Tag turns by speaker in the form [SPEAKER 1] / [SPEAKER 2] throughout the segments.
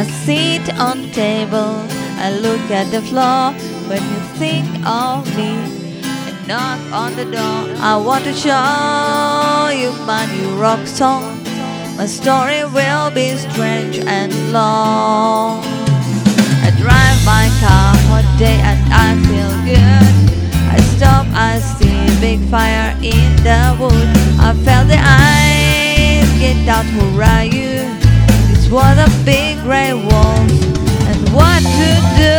[SPEAKER 1] I sit on table, I look at the floor. When you think of me, I knock on the door. I want to show you my new rock song. My story will be strange and long. I drive my car one day and I feel good. I stop, I see a big fire in the wood. I felt the eyes, get out, who are you? This was a big grey wolf, and what to do?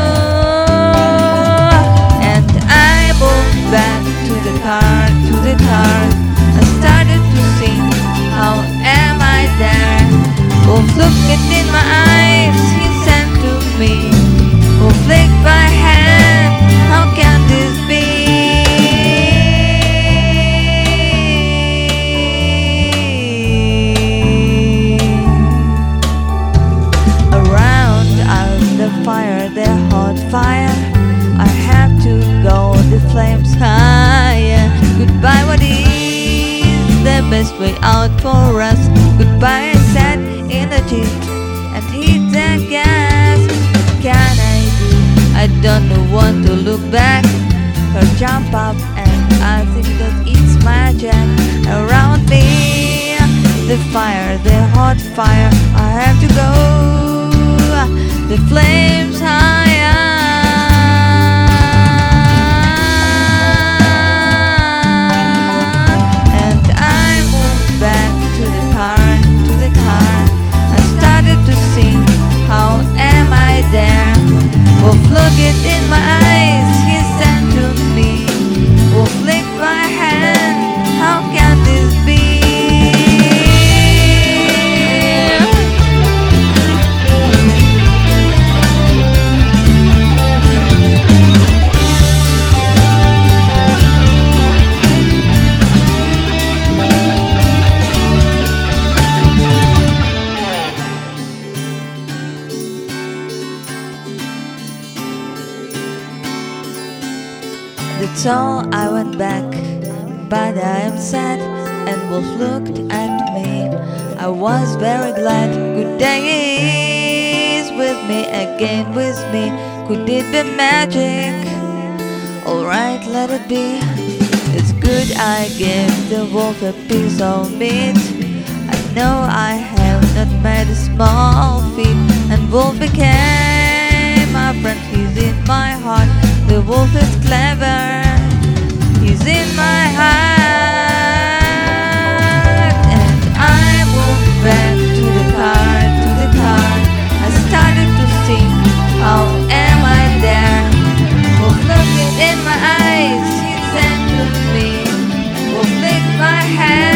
[SPEAKER 1] And I moved back to the car, I started to sing, how am I there? Wolf looked in my eyes, he said to me, wolf licked my hand, how can this be? Around us the fire, the hot fire, I have to go, the flames higher. Goodbye, what is the best way out for us? Goodbye, I said in the jeep and hit the gas. What can I do? I don't know, want to look back or jump up, and I think that it's magic around me. The fire, the hot fire, I have to go, the flames higher. And I moved back to the car, I started to sing, how am I there? Wolf looked in my eyes, he said to me, wolf licked my hand, how can this be? That's all, I went back, but I am sad. And wolf looked at me, I was very glad. Good day is with me, again with me. Could it be magic? Alright, let it be. It's good I gave the wolf a piece of meat. I know I have not made a small feat, and wolf became my friend, he's in my heart. The wolf is clever, he's in my heart. And I moved back to the car, I started to sing, how am I there? Wolf looked in my eyes, he said to me, wolf licked my hand.